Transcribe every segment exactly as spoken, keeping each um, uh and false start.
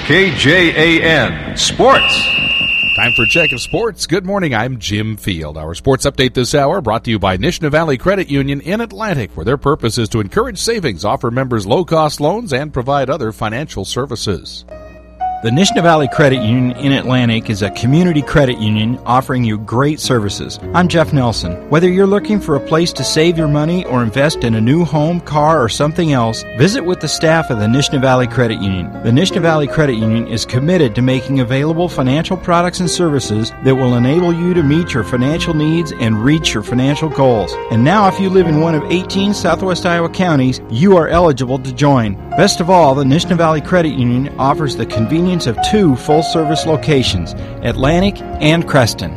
K J A N Sports. Time for a check of sports. Good morning, I'm Jim Field. Our sports update this hour brought to you by Nishna Valley Credit Union in Atlantic, where their purpose is to encourage savings, offer members low-cost loans, and provide other financial services. The Nishna Valley Credit Union in Atlantic is a community credit union offering you great services. I'm Jeff Nelson. Whether you're looking for a place to save your money or invest in a new home, car, or something else, visit with the staff of the Nishna Valley Credit Union. The Nishna Valley Credit Union is committed to making available financial products and services that will enable you to meet your financial needs and reach your financial goals. And now, if you live in one of eighteen Southwest Iowa counties, you are eligible to join. Best of all, the Nishna Valley Credit Union offers the convenience of two full-service locations, Atlantic and Creston.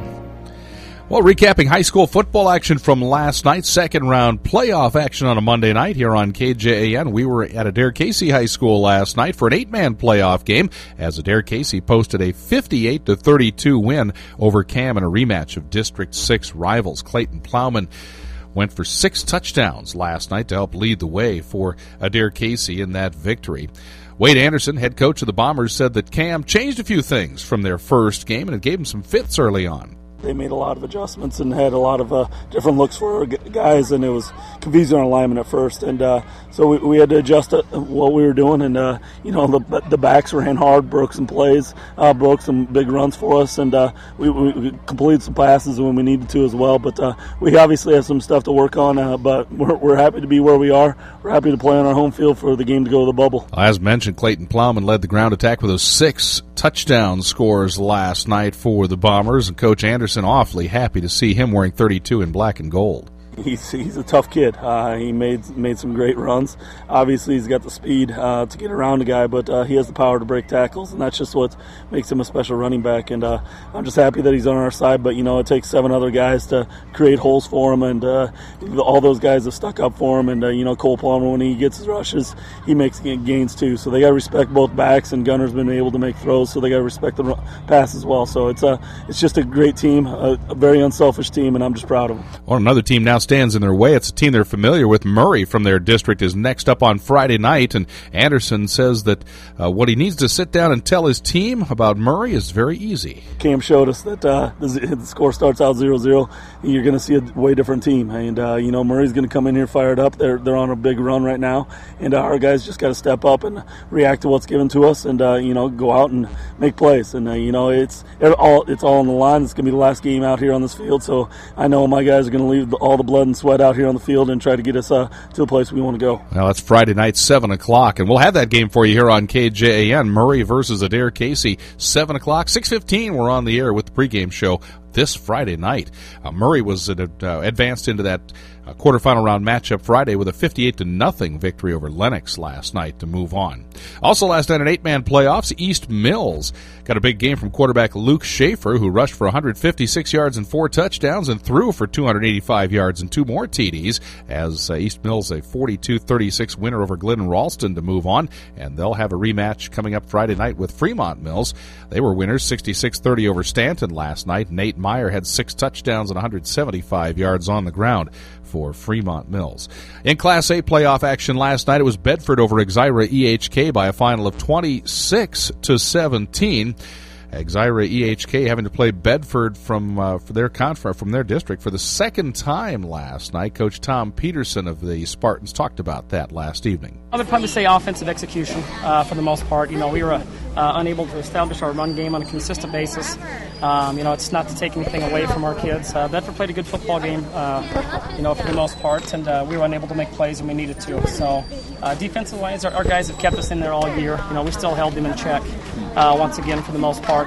Well, recapping high school football action from last night, second round playoff action on a Monday night here on K J A N. We were at Adair Casey High School last night for an eight-man playoff game as Adair Casey posted a fifty-eight to thirty-two win over Cam in a rematch of District six rivals. Clayton Plowman went for six touchdowns last night to help lead the way for Adair Casey in that victory. Wade Anderson, head coach of the Bombers, said that Cam changed a few things from their first game and it gave him some fits early on. They made a lot of adjustments and had a lot of uh, different looks for our guys, and it was confusing our alignment at first. And uh, so we, we had to adjust what we were doing. And, uh, you know, the the backs ran hard, broke some plays, uh, broke some big runs for us, and uh, we, we completed some passes when we needed to as well. But uh, we obviously have some stuff to work on, uh, but we're, we're happy to be where we are. We're happy to play on our home field for the game to go to the bubble. As mentioned, Clayton Plowman led the ground attack with those six touchdown scores last night for the Bombers, and Coach Anderson awfully happy to see him wearing thirty-two in black and gold. He's he's a tough kid. Uh, he made made some great runs. Obviously, he's got the speed uh, to get around a guy, but uh, he has the power to break tackles, and that's just what makes him a special running back. And uh, I'm just happy that he's on our side. But you know, it takes seven other guys to create holes for him, and uh, all those guys have stuck up for him. And uh, you know, Cole Plummer, when he gets his rushes, he makes gains too. So they got to respect both backs, and Gunner's been able to make throws, so they got to respect the pass as well. So it's a it's just a great team, a, a very unselfish team, and I'm just proud of them. Well, another team now stands in their way. It's a team they're familiar with. Murray from their district is next up on Friday night, and Anderson says that uh, what he needs to sit down and tell his team about Murray is very easy. Cam showed us that uh, the, the score starts out zero zero, and you're going to see a way different team. And, uh, you know, Murray's going to come in here fired up. They're they're on a big run right now, and uh, our guys just got to step up and react to what's given to us and, uh, you know, go out and make plays. And, uh, you know, it's all, it's all on the line. It's going to be the last game out here on this field, so I know my guys are going to leave all the blood and sweat out here on the field and try to get us uh, to the place we want to go. Well, it's Friday night, seven o'clock, and we'll have that game for you here on K J A N. Murray versus Adair Casey, seven o'clock. six fifteen, we're on the air with the pregame show this Friday night. Uh, Murray was uh, advanced into that uh, quarterfinal round matchup Friday with a fifty-eight to nothing victory over Lennox last night to move on. Also last night in eight-man playoffs, East Mills got a big game from quarterback Luke Schaefer, who rushed for one hundred fifty-six yards and four touchdowns and threw for two hundred eighty-five yards and two more T Ds as uh, East Mills a forty-two thirty-six winner over Glidden Ralston to move on, and they'll have a rematch coming up Friday night with Fremont Mills. They were winners sixty-six thirty over Stanton last night. Nate Meyer had six touchdowns and one hundred seventy-five yards on the ground for Fremont Mills. In Class A playoff action last night, it was Bedford over Exira E H K by a final of twenty-six to seventeen. Exira E H K having to play Bedford from uh, for their conference from their district for the second time last night. Coach Tom Peterson of the Spartans talked about that last evening. I would probably say offensive execution uh, for the most part. You know, we were uh, unable to establish our run game on a consistent basis. Um, you know, it's not to take anything away from our kids. Uh, Bedford played a good football game, uh, you know, for the most part, and uh, we were unable to make plays when we needed to. So, uh, defensive-wise, our, our guys have kept us in there all year. You know, we still held them in check uh, once again for the most part.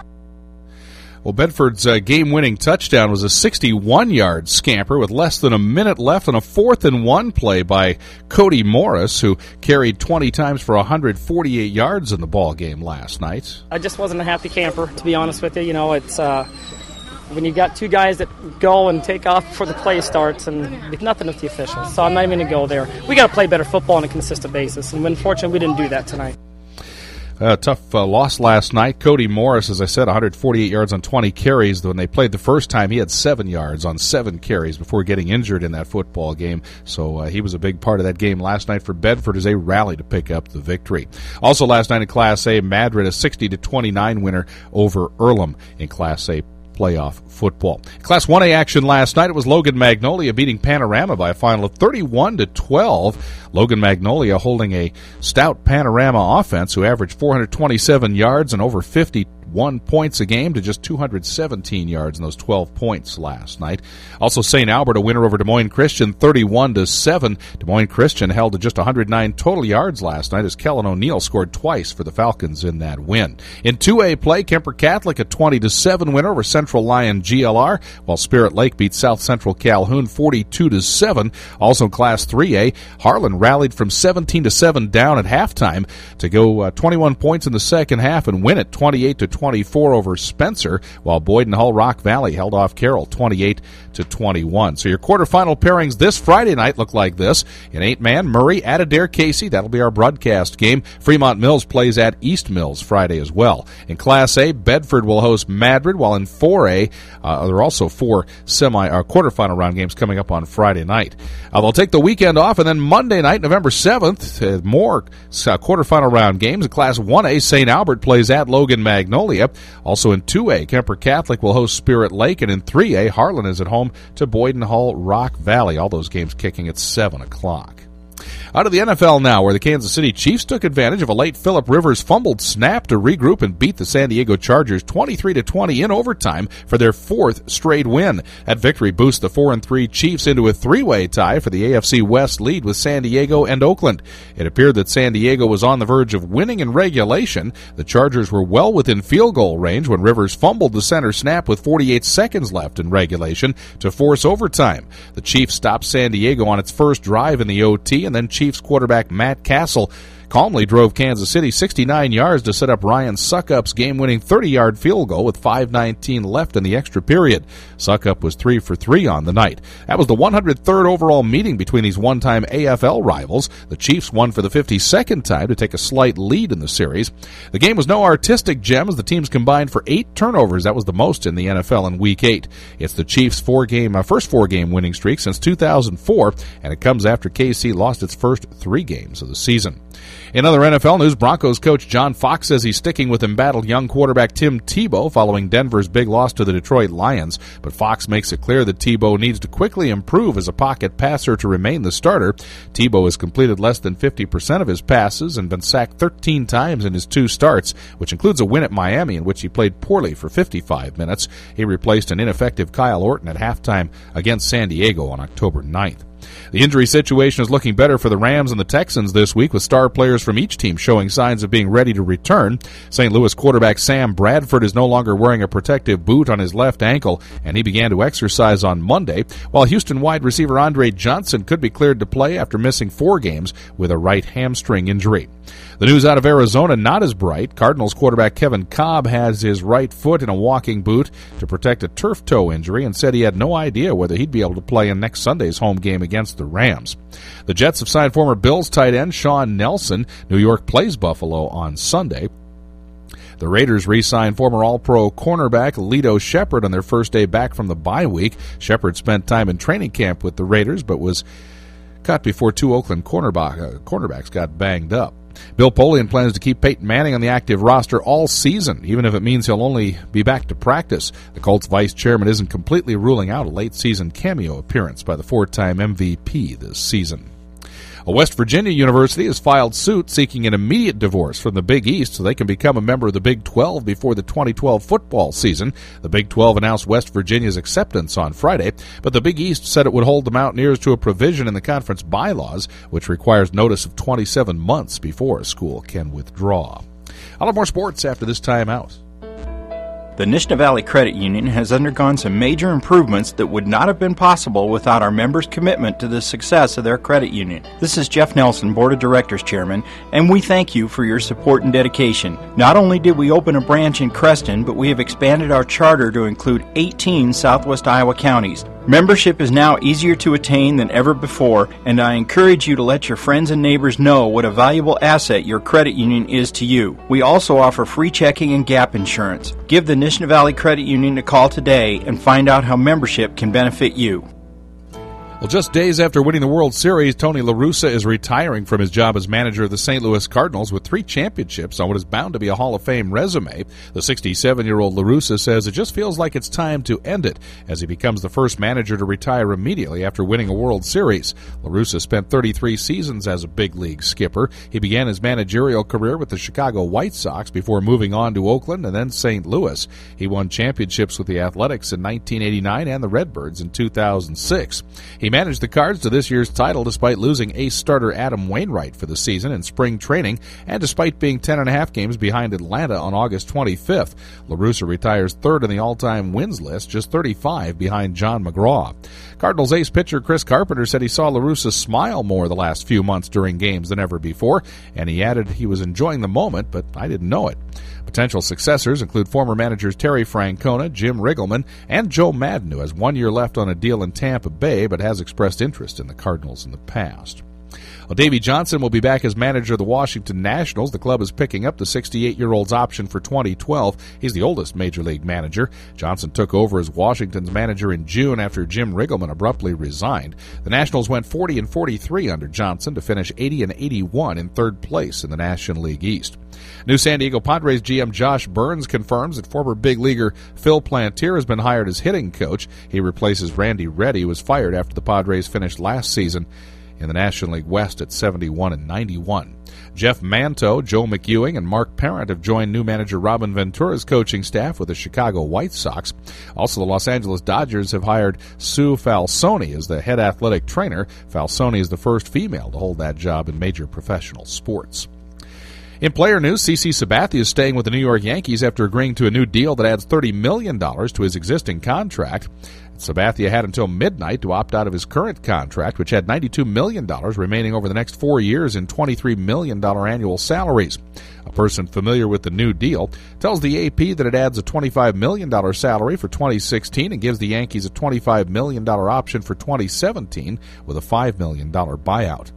Well, Bedford's uh, game-winning touchdown was a sixty-one-yard scamper with less than a minute left on a fourth and one play by Cody Morris, who carried twenty times for one hundred forty-eight yards in the ball game last night. I just wasn't a happy camper, to be honest with you. You know, it's uh, when you got two guys that go and take off before the play starts, and nothing with the officials. So I'm not even going to go there. We got to play better football on a consistent basis, and unfortunately, we didn't do that tonight. A tough uh, loss last night. Cody Morris, as I said, one hundred forty-eight yards on twenty carries. When they played the first time, he had seven yards on seven carries before getting injured in that football game. So uh, he was a big part of that game last night for Bedford as they rallied to pick up the victory. Also last night in Class A, Madrid, a sixty to twenty-nine winner over Earlham in Class A playoff football. Class one A action last night, it was Logan Magnolia beating Panorama by a final of thirty-one to twelve. Logan Magnolia holding a stout Panorama offense who averaged four hundred twenty-seven yards and over fifty-one points a game to just two hundred seventeen yards in those twelve points last night. Also Saint Albert, a winner over Des Moines Christian, thirty-one to seven. Des Moines Christian held to just one hundred nine total yards last night as Kellen O'Neill scored twice for the Falcons in that win. In two A play, Kemper Catholic, a twenty to seven winner over Central Lyon G L R, while Spirit Lake beat South Central Calhoun forty-two to seven. Also Class three A, Harlan rallied from seventeen to seven down at halftime to go uh, twenty-one points in the second half and win it twenty-eight to twenty-four over Spencer, while Boyd and Hull Rock Valley held off Carroll twenty-eight to twenty-one. So your quarterfinal pairings this Friday night look like this. In eight-man, Murray at Adair Casey. That'll be our broadcast game. Fremont Mills plays at East Mills Friday as well. In Class A, Bedford will host Madrid, while in four A, uh, there are also four semi or quarterfinal round games coming up on Friday night. Uh, they'll take the weekend off, and then Monday night, November seventh, uh, more uh, quarterfinal round games. In Class one A, Saint Albert plays at Logan Magnolia. Also in two A, Kemper Catholic will host Spirit Lake, and in three A, Harlan is at home to Boyd and Hull Rock Valley. All those games kicking at seven o'clock. Out of the N F L now, where the Kansas City Chiefs took advantage of a late Phillip Rivers fumbled snap to regroup and beat the San Diego Chargers twenty-three to twenty in overtime for their fourth straight win. That victory boosts the four and three Chiefs into a three-way tie for the A F C West lead with San Diego and Oakland. It appeared that San Diego was on the verge of winning in regulation. The Chargers were well within field goal range when Rivers fumbled the center snap with forty-eight seconds left in regulation to force overtime. The Chiefs stopped San Diego on its first drive in the O T, and then Chiefs quarterback Matt Castle calmly drove Kansas City sixty-nine yards to set up Ryan Suckup's game-winning thirty-yard field goal with five nineteen left in the extra period. Suckup was three for three on the night. That was the one hundred third overall meeting between these one-time A F L rivals. The Chiefs won for the fifty-second time to take a slight lead in the series. The game was no artistic gem as the teams combined for eight turnovers. That was the most in the N F L in Week eight. It's the Chiefs' four-game, uh, first four-game winning streak since two thousand four, and it comes after K C lost its first three games of the season. In other N F L news, Broncos coach John Fox says he's sticking with embattled young quarterback Tim Tebow following Denver's big loss to the Detroit Lions. But Fox makes it clear that Tebow needs to quickly improve as a pocket passer to remain the starter. Tebow has completed less than fifty percent of his passes and been sacked thirteen times in his two starts, which includes a win at Miami in which he played poorly for fifty-five minutes. He replaced an ineffective Kyle Orton at halftime against San Diego on October ninth. The injury situation is looking better for the Rams and the Texans this week, with star players from each team showing signs of being ready to return. Saint Louis quarterback Sam Bradford is no longer wearing a protective boot on his left ankle, and he began to exercise on Monday, while Houston wide receiver Andre Johnson could be cleared to play after missing four games with a right hamstring injury. The news out of Arizona, not as bright. Cardinals quarterback Kevin Kolb has his right foot in a walking boot to protect a turf toe injury and said he had no idea whether he'd be able to play in next Sunday's home game against the Rams. The Jets have signed former Bills tight end Sean Nelson. New York plays Buffalo on Sunday. The Raiders re-signed former All-Pro cornerback Lito Shepherd on their first day back from the bye week. Shepherd spent time in training camp with the Raiders but was cut before two Oakland cornerback, uh, cornerbacks got banged up. Bill Polian plans to keep Peyton Manning on the active roster all season, even if it means he'll only be back to practice. The Colts vice chairman isn't completely ruling out a late-season cameo appearance by the four-time M V P this season. A West Virginia university has filed suit seeking an immediate divorce from the Big East so they can become a member of the Big twelve before the twenty twelve football season. The Big twelve announced West Virginia's acceptance on Friday, but the Big East said it would hold the Mountaineers to a provision in the conference bylaws, which requires notice of twenty-seven months before a school can withdraw. I'll have more sports after this timeout. The Nishna Valley Credit Union has undergone some major improvements that would not have been possible without our members' commitment to the success of their credit union. This is Jeff Nelson, Board of Directors Chairman, and we thank you for your support and dedication. Not only did we open a branch in Creston, but we have expanded our charter to include eighteen Southwest Iowa counties. Membership is now easier to attain than ever before, and I encourage you to let your friends and neighbors know what a valuable asset your credit union is to you. We also offer free checking and gap insurance. Give the Nishna Valley Credit Union a call today and find out how membership can benefit you. Well, just days after winning the World Series, Tony La Russa is retiring from his job as manager of the Saint Louis Cardinals with three championships on what is bound to be a Hall of Fame resume. The sixty-seven-year-old La Russa says it just feels like it's time to end it as he becomes the first manager to retire immediately after winning a World Series. La Russa spent thirty-three seasons as a big league skipper. He began his managerial career with the Chicago White Sox before moving on to Oakland and then Saint Louis. He won championships with the Athletics in nineteen eighty-nine and the Redbirds in two thousand six. He managed the Cards to this year's title despite losing ace starter Adam Wainwright for the season in spring training and despite being ten and a half games behind Atlanta on August twenty-fifth. La Russa retires third in the all-time wins list, just thirty-five behind John McGraw. Cardinals ace pitcher Chris Carpenter said he saw La Russa smile more the last few months during games than ever before, and he added he was enjoying the moment, but I didn't know it. Potential successors include former managers Terry Francona, Jim Riggleman, and Joe Madden, who has one year left on a deal in Tampa Bay but has expressed interest in the Cardinals in the past. Well, Davey Johnson will be back as manager of the Washington Nationals. The club is picking up the sixty-eight-year-old's option for twenty twelve. He's the oldest Major League manager. Johnson took over as Washington's manager in June after Jim Riggleman abruptly resigned. The Nationals went forty and forty-three under Johnson to finish eighty and eighty-one in third place in the National League East. New San Diego Padres G M Josh Burns confirms that former big leaguer Phil Plantier has been hired as hitting coach. He replaces Randy Reddy, who was fired after the Padres finished last season in the National League West at seventy-one and ninety-one. Jeff Manto, Joe McEwing, and Mark Parent have joined new manager Robin Ventura's coaching staff with the Chicago White Sox. Also, the Los Angeles Dodgers have hired Sue Falsone as the head athletic trainer. Falsone is the first female to hold that job in major professional sports. In player news, CeCe Sabathia is staying with the New York Yankees after agreeing to a new deal that adds thirty million dollars to his existing contract. Sabathia had until midnight to opt out of his current contract, which had ninety-two million dollars remaining over the next four years in twenty-three million dollars annual salaries. A person familiar with the new deal tells the A P that it adds a twenty-five million dollars salary for twenty sixteen and gives the Yankees a twenty-five million dollars option for twenty seventeen with a five million dollars buyout.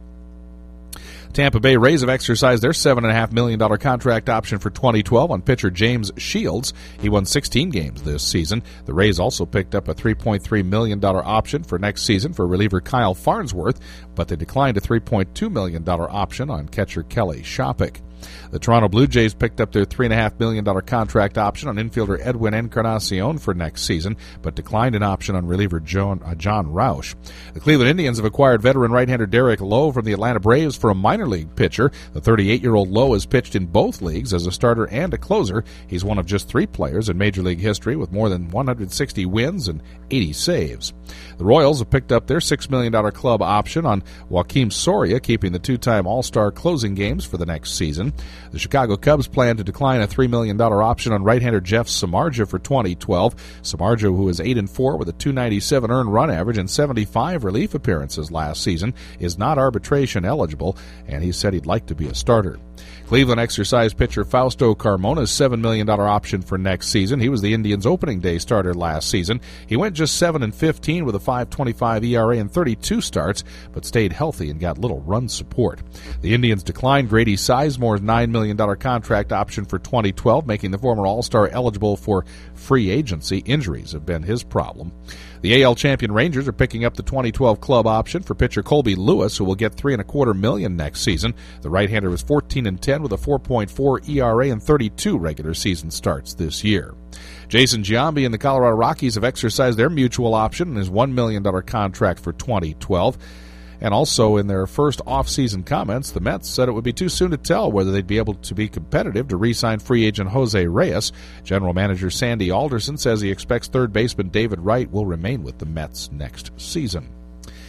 Tampa Bay Rays have exercised their seven point five million dollars contract option for twenty twelve on pitcher James Shields. He won sixteen games this season. The Rays also picked up a three point three million dollars option for next season for reliever Kyle Farnsworth, but they declined a three point two million dollars option on catcher Kelly Shopik. The Toronto Blue Jays picked up their three point five million dollars contract option on infielder Edwin Encarnacion for next season, but declined an option on reliever John, uh, John Roush. The Cleveland Indians have acquired veteran right-hander Derek Lowe from the Atlanta Braves for a minor league pitcher. The thirty-eight-year-old Lowe has pitched in both leagues as a starter and a closer. He's one of just three players in Major League history with more than one hundred sixty wins and eighty saves. The Royals have picked up their six million dollars club option on Joakim Soria, keeping the two-time All-Star closing games for the next season. The Chicago Cubs plan to decline a three million dollars option on right-hander Jeff Samardzija for twenty twelve. Samardzija, who is eight and four with a two ninety-seven earned run average and seventy-five relief appearances last season, is not arbitration eligible, and he said he'd like to be a starter. Cleveland exercised pitcher Fausto Carmona's seven million dollars option for next season. He was the Indians' opening day starter last season. He went just seven and fifteen with a five twenty-five E R A and thirty-two starts, but stayed healthy and got little run support. The Indians declined Grady Sizemore's nine million dollars contract option for twenty twelve, making the former All-Star eligible for free agency. Injuries have been his problem. The A L champion Rangers are picking up the twenty twelve club option for pitcher Colby Lewis, who will get three and a quarter million next season. The right-hander was fourteen and ten with a four point four E R A and thirty-two regular season starts this year. Jason Giambi and the Colorado Rockies have exercised their mutual option in his one million dollars contract for twenty twelve. And also in their first off-season comments, the Mets said it would be too soon to tell whether they'd be able to be competitive to re-sign free agent Jose Reyes. General Manager Sandy Alderson says he expects third baseman David Wright will remain with the Mets next season.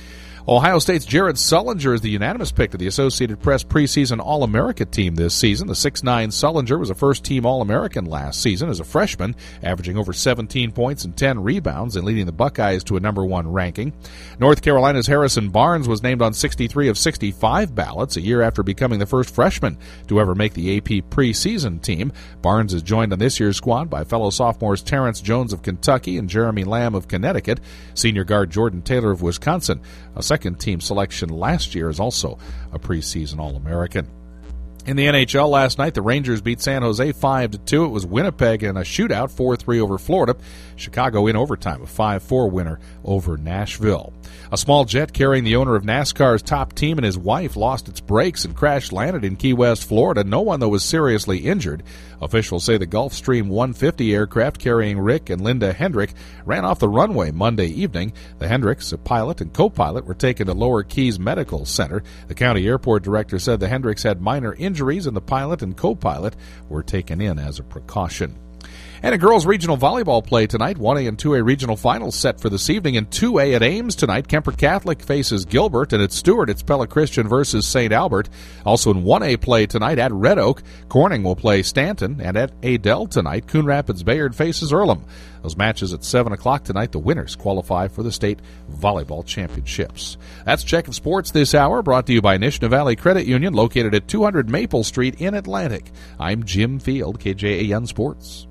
Ohio State's Jared Sullinger is the unanimous pick to the Associated Press preseason All-America team this season. The six nine Sullinger was a first-team All-American last season as a freshman, averaging over seventeen points and ten rebounds and leading the Buckeyes to a number one ranking. North Carolina's Harrison Barnes was named on sixty-three of sixty-five ballots a year after becoming the first freshman to ever make the A P preseason team. Barnes is joined on this year's squad by fellow sophomores Terrence Jones of Kentucky and Jeremy Lamb of Connecticut. Senior guard Jordan Taylor of Wisconsin, a second-team selection last year, is also a preseason All-American. In the N H L last night, the Rangers beat San Jose five to two. It was Winnipeg in a shootout, four three over Florida. Chicago in overtime, a five four winner over Nashville. A small jet carrying the owner of NASCAR's top team and his wife lost its brakes and crash-landed in Key West, Florida. No one, though, was seriously injured. Officials say the Gulfstream one fifty aircraft carrying Rick and Linda Hendrick ran off the runway Monday evening. The Hendricks, a pilot and co-pilot, were taken to Lower Keys Medical Center. The county airport director said the Hendricks had minor injuries and the pilot and co-pilot were taken in as a precaution. And in girls' regional volleyball play tonight, one A and two A regional finals set for this evening. In two A at Ames tonight, Kemper Catholic faces Gilbert, and at Stewart, it's Pella Christian versus Saint Albert. Also in one A play tonight at Red Oak, Corning will play Stanton, and at Adel tonight, Coon Rapids Bayard faces Earlham. Those matches at seven o'clock tonight. The winners qualify for the state volleyball championships. That's Check of Sports this hour, brought to you by Nishna Valley Credit Union, located at two hundred Maple Street in Atlantic. I'm Jim Field, K J A N Sports.